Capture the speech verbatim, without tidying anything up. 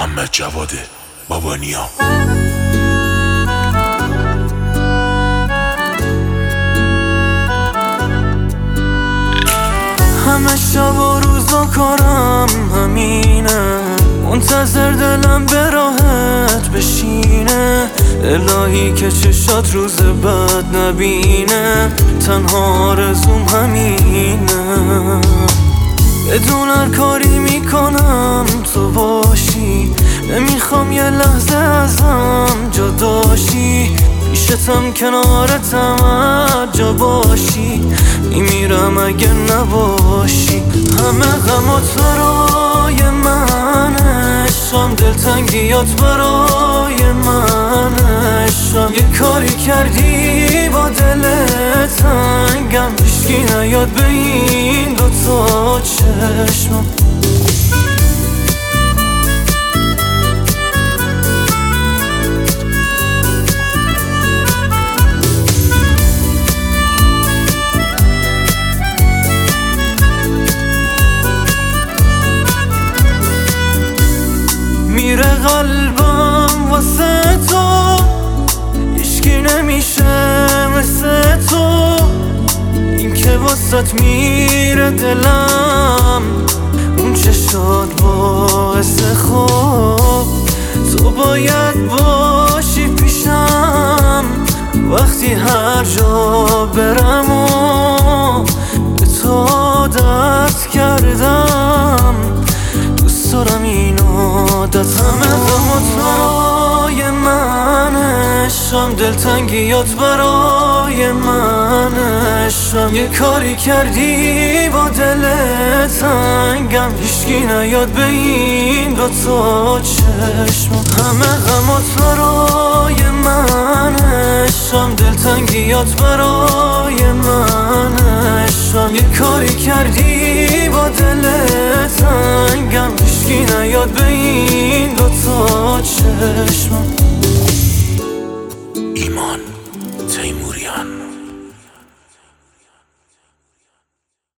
محمد جواد بابانیا. همه شب و روزا کارم همینه، منتظر دلم به راحت بشینه. الهی که چشات روز بد نبینه، تنها آرزوم همینه. بدون هر کاری میکنم تو باشی، نمیخوام یه لحظه ازم جداشی. پیشتم کنارتم هر جا باشی، میمیرم اگه نباشی. همه غمات برای منه، شام دلتنگیات برای منه. شام یه کاری کردی با دل تنگم، هیچکی نیاد به این دوتا چشمم. میره قلبم واسه تو، هیچکی نمیشه مثل تو. این که واسط میره دلم، اون چشات باعث خوب. تو باید باشی پیشم وقتی هر جا برم و به تو عادت کردم. دوست دارم این عادت. همه غمات برای منه، شام دلتنگیات برای منه. شام یه کاری کردی با دل تنگم، هیچکی نیاد به این دوتا چشمم. همه غمات برای منه، شام دلتنگیات برای منه. شام یه کاری کردی با دل تنگم، هیچکی نیاد به این دوتا چشمم. ایمان تیموریان.